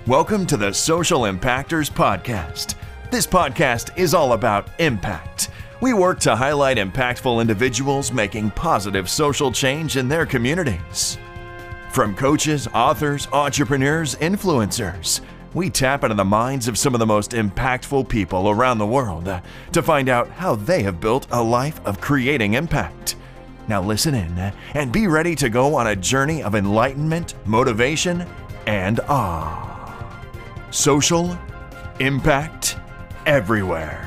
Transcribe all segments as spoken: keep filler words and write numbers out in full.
Welcome to the Social Impactors Podcast. This podcast is all about impact. We work to highlight impactful individuals making positive social change in their communities. From coaches, authors, entrepreneurs, influencers, we tap into the minds of some of the most impactful people around the world to find out how they have built a life of creating impact. Now listen in and be ready to go on a journey of enlightenment, motivation, and awe. Social impact everywhere.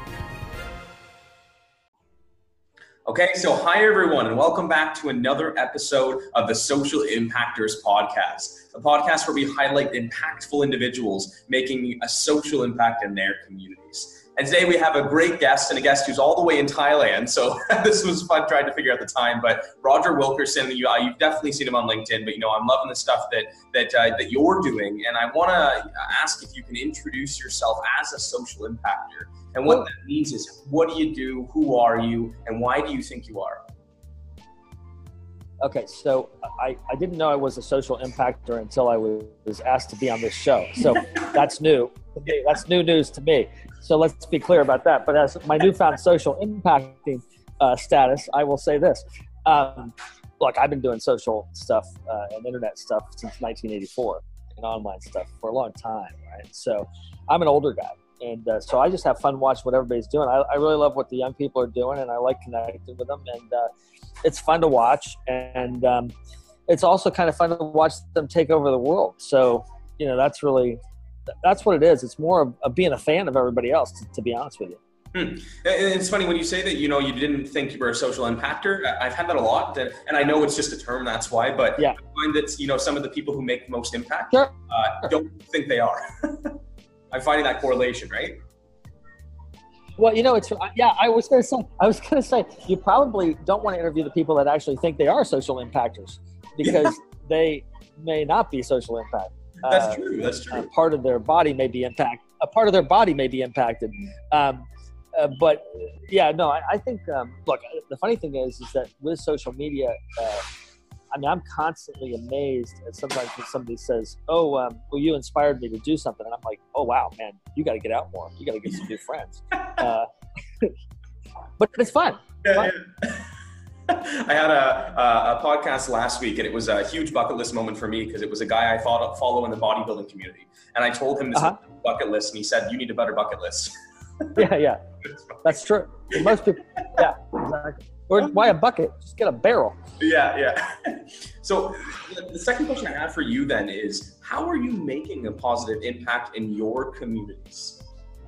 Okay, so hi everyone, and welcome back to another episode of the Social Impactors Podcast, a podcast where we highlight impactful individuals making a social impact in their communities. And today we have a great guest, and a guest who's all the way in Thailand, so this was fun trying to figure out the time, but Roger Wilkerson, you, uh, you've definitely seen him on LinkedIn, but you know, I'm loving the stuff that that uh, that you're doing, and I want to ask if you can introduce yourself as a social impactor. And what that means is, what do you do, who are you, and why do you think you are? Okay, so I, I didn't know I was a social impactor until I was asked to be on this show. So that's new. That's new news to me. So let's be clear about that. But as my newfound social impacting uh, status, I will say this. Um, look, I've been doing social stuff uh, and internet stuff since nineteen eighty-four and online stuff for a long time, right? So I'm an older guy. And uh, so I just have fun watching what everybody's doing. I, I really love what the young people are doing, and I like connecting with them. And uh, it's fun to watch. And um, it's also kind of fun to watch them take over the world. So, you know, that's really, that's what it is. It's more of, of being a fan of everybody else, to, to be honest with you. Hmm. It's funny when you say that, you know, you didn't think you were a social impactor. I've had that a lot, and I know it's just a term, that's why, but yeah. I find that, you know, some of the people who make the most impact sure. uh, don't think they are. I'm finding that correlation, right? Well, you know, it's yeah. I was going to say, I was going to say, you probably don't want to interview the people that actually think they are social impactors, because yeah. they may not be social impact. That's uh, true. That's true. A part of their body may be impact. A part of their body may be impacted. Um, uh, but yeah, no, I, I think. Um, look, the funny thing is, is that with social media. Uh, I mean, I'm constantly amazed at sometimes when somebody says, oh, um, well, you inspired me to do something. And I'm like, oh, wow, man, you got to get out more. You got to get some new friends. Uh, but it's fun. Yeah, fun. Yeah. I had a, a, a podcast last week, and it was a huge bucket list moment for me because it was a guy I thought follow in the bodybuilding community. And I told him this uh-huh. bucket list, and he said, you need a better bucket list. yeah, yeah. That's true. And most people, yeah, exactly. Or why a bucket? Just get a barrel. Yeah, yeah. So the second question I have for you then is, how are you making a positive impact in your communities?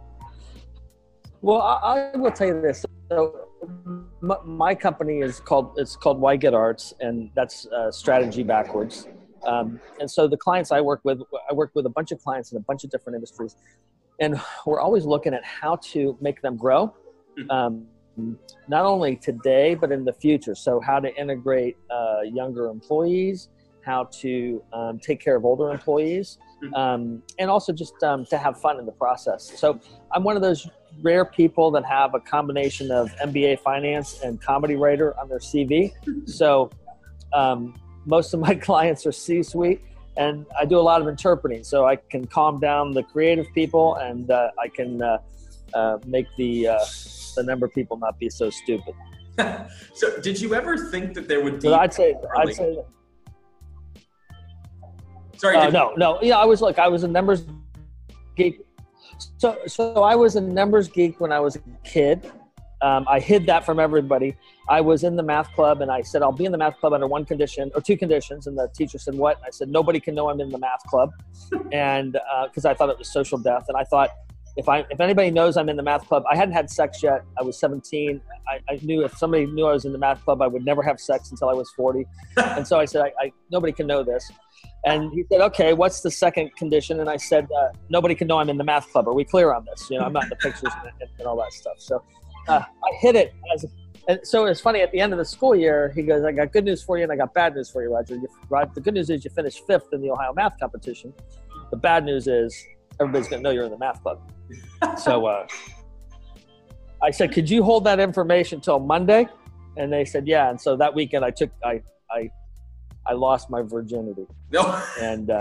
Well, I, I will tell you this. So my, my company is called, it's called Why Get Arts, and that's uh, strategy backwards. Um, and so the clients I work with, I work with a bunch of clients in a bunch of different industries, and we're always looking at how to make them grow. Um, not only today, but in the future. So how to integrate uh, younger employees, how to um, take care of older employees, um, and also just um, to have fun in the process. So I'm one of those rare people that have a combination of M B A finance and comedy writer on their C V. So um, most of my clients are C-suite, and I do a lot of interpreting. So I can calm down the creative people, and uh, I can uh, uh, make the uh, the number of people not be so stupid. So did you ever think that there would be... So I'd say, I'd say that. Sorry. Uh, no, no. Yeah, I was like, I was a numbers geek. So, so I was a numbers geek when I was a kid. Um, I hid that from everybody. I was in the math club, and I said, I'll be in the math club under one condition or two conditions. And the teacher said, what? And I said, nobody can know I'm in the math club. And uh, cause I thought it was social death. And I thought, If I if anybody knows I'm in the math club, I hadn't had sex yet. I was seventeen. I, I knew if somebody knew I was in the math club, I would never have sex until I was forty. And so I said, I, I nobody can know this. And he said, okay, what's the second condition? And I said, uh, nobody can know I'm in the math club. Are we clear on this? You know, I'm not in the pictures and, and all that stuff. So uh, I hid it. As, and so it's funny, at the end of the school year, he goes, I got good news for you and I got bad news for you, Roger. You, the good news is you finished fifth in the Ohio math competition. The bad news is everybody's going to know you're in the math club. So uh, I said, could you hold that information till Monday? And they said, yeah. And so that weekend I took, I, I, I lost my virginity. No. And uh,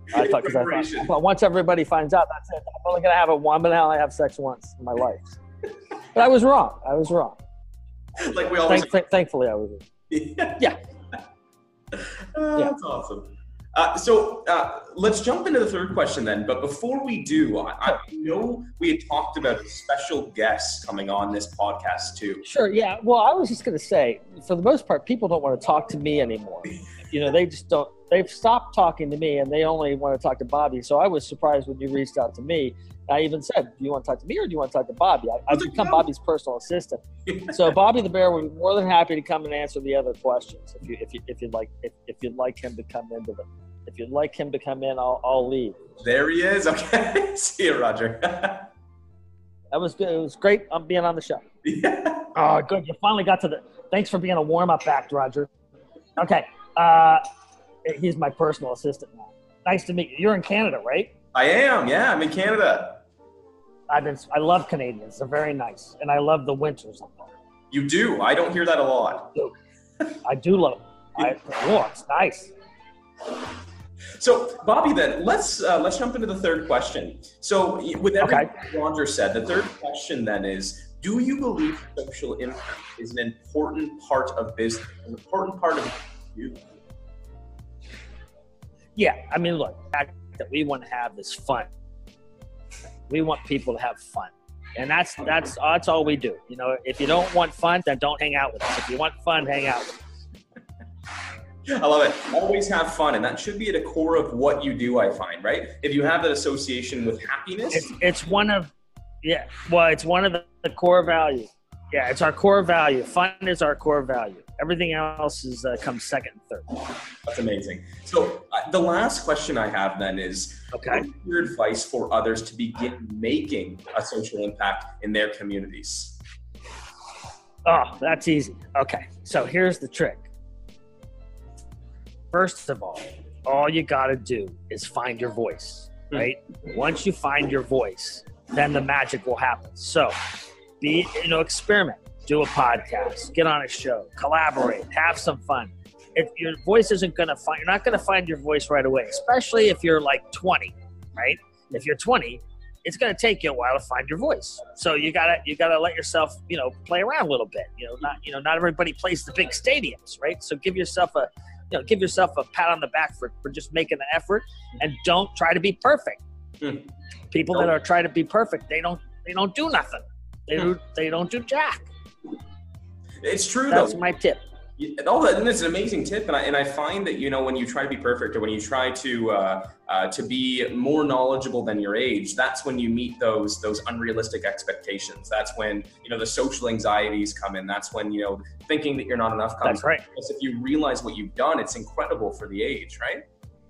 I thought, because I thought, well, once everybody finds out, that's it. I'm only going to have it one, but now I have sex once in my life. But I was wrong. I was wrong. Like we always. Thank, th- thankfully, I was wrong. Yeah. Yeah. Uh, Yeah. That's awesome. Uh, so uh, let's jump into the third question then. But before we do, I, I know we had talked about a special guest coming on this podcast too. Sure. Yeah. Well, I was just going to say, for the most part, people don't want to talk to me anymore. You know, they just don't. They've stopped talking to me, and they only want to talk to Bobby. So I was surprised when you reached out to me. I even said, "Do you want to talk to me, or do you want to talk to Bobby?" I, I've become Bobby's personal assistant. So Bobby the Bear would be more than happy to come and answer the other questions if you if you if you'd like if, if you'd like him to come into them. If you'd like him to come in, I'll I'll leave. There he is. Okay. See you, Roger. That was good. It was great. I'm being on the show. Yeah. Oh, good. You finally got to the. Thanks for being a warm-up act, Roger. Okay. Uh, he's my personal assistant now. Nice to meet you. You're in Canada, right? I am. Yeah, I'm in Canada. I've been. I love Canadians. They're very nice, and I love the winters up there. You do. I don't hear that a lot. I do love it. I, oh, it's nice. So, Bobby, then let's uh, let's jump into the third question. So, with everything Okay. Roger said, the third question then is: do you believe social impact is an important part of business, an important part of you? Yeah, I mean, look, the fact that we want to have this fun. We want people to have fun, and that's that's that's all we do. You know, if you don't want fun, then don't hang out with us. If you want fun, hang out with us. I love it. Always have fun, and that should be at the core of what you do, I find, right? If you have that association with happiness. It's it's one of, yeah, well, it's one of the, the core values. Yeah, it's our core value. Fun is our core value. Everything else is uh, comes second and third. That's amazing. So uh, the last question I have then is, Okay. what is your advice for others to begin making a social impact in their communities? Oh, that's easy. Okay, so here's the trick. First of all, all you got to do is find your voice, right? Once you find your voice, then the magic will happen. So, be, you know, experiment, do a podcast, get on a show, collaborate, have some fun. If your voice isn't going to find, you're not going to find your voice right away, especially if you're like twenty, right? If you're twenty, it's going to take you a while to find your voice. So you gotta, you gotta let yourself, you know, play around a little bit. You know, not, you know, not everybody plays the big stadiums, right? So give yourself a, you know, give yourself a pat on the back for, for just making the effort, and don't try to be perfect. Hmm. People that are trying to be perfect, they don't, they don't do nothing. They do, they don't do jack. It's true, That's though. my tip. Oh, and it's an amazing tip, and I and I find that, you know, when you try to be perfect, or when you try to uh, uh, to be more knowledgeable than your age, that's when you meet those those unrealistic expectations. That's when, you know, the social anxieties come in. That's when, you know, thinking that you're not enough comes. That's right. Because if you realize what you've done, it's incredible for the age, right?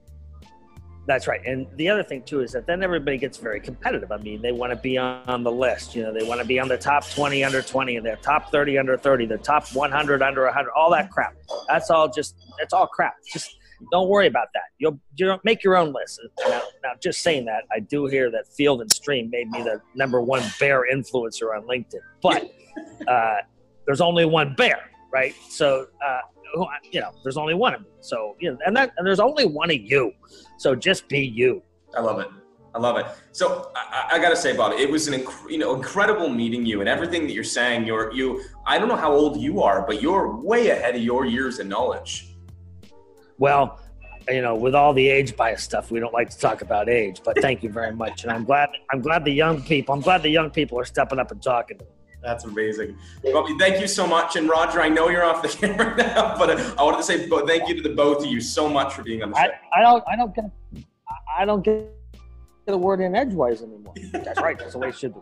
That's right. And the other thing too is that then everybody gets very competitive. I mean, they want to be on the list. You know, they want to be on the top twenty under twenty, and their top thirty under thirty, the top one hundred under one hundred, all that crap. That's all just, that's all crap. Just don't worry about that. You'll, you'll make your own list. Now, now, just saying that, I do hear that Field and Stream made me the number one bear influencer on LinkedIn, but uh, there's only one bear, right? So, uh, you know, there's only one of me. So, you know, and that, and there's only one of you. So just be you. I love it. I love it. So I, I got to say, Bob, it was an inc- you know incredible meeting you, and everything that you're saying. You're you. I don't know how old you are, but you're way ahead of your years in knowledge. Well, you know, with all the age bias stuff, we don't like to talk about age. But thank you very much, and I'm glad. I'm glad the young people. I'm glad the young people are stepping up and talking to me. That's amazing. Bobby, thank you so much. And Roger, I know you're off the camera now, but I wanted to say thank you to the both of you so much for being on the show. I, I don't. I don't get. I don't get the word in edgewise anymore. That's right. That's the way it should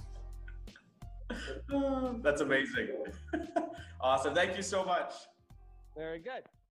be. That's amazing. Awesome. Thank you so much. Very good.